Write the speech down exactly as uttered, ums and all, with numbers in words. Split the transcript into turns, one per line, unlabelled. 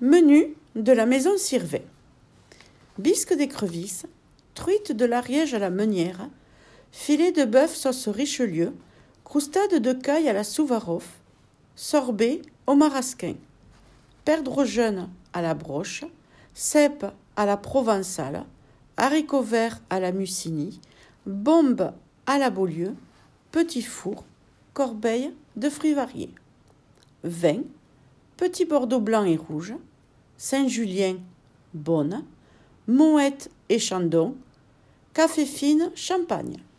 Menu de la maison Sirvet. Bisque d'écrevisse, truite de l'Ariège à la meunière, filet de bœuf sauce Richelieu, croustade de caille à la Souvarov, sorbet au marasquin, perdreaux jaunes à la broche, cèpes à la provençale, haricots verts à la Mussini, bombes à la Beaulieu, petit four, corbeille de fruits variés. Vin, petit Bordeaux blanc et rouge, Saint-Julien, Beaune, Moët et Chandon, café fine, champagne.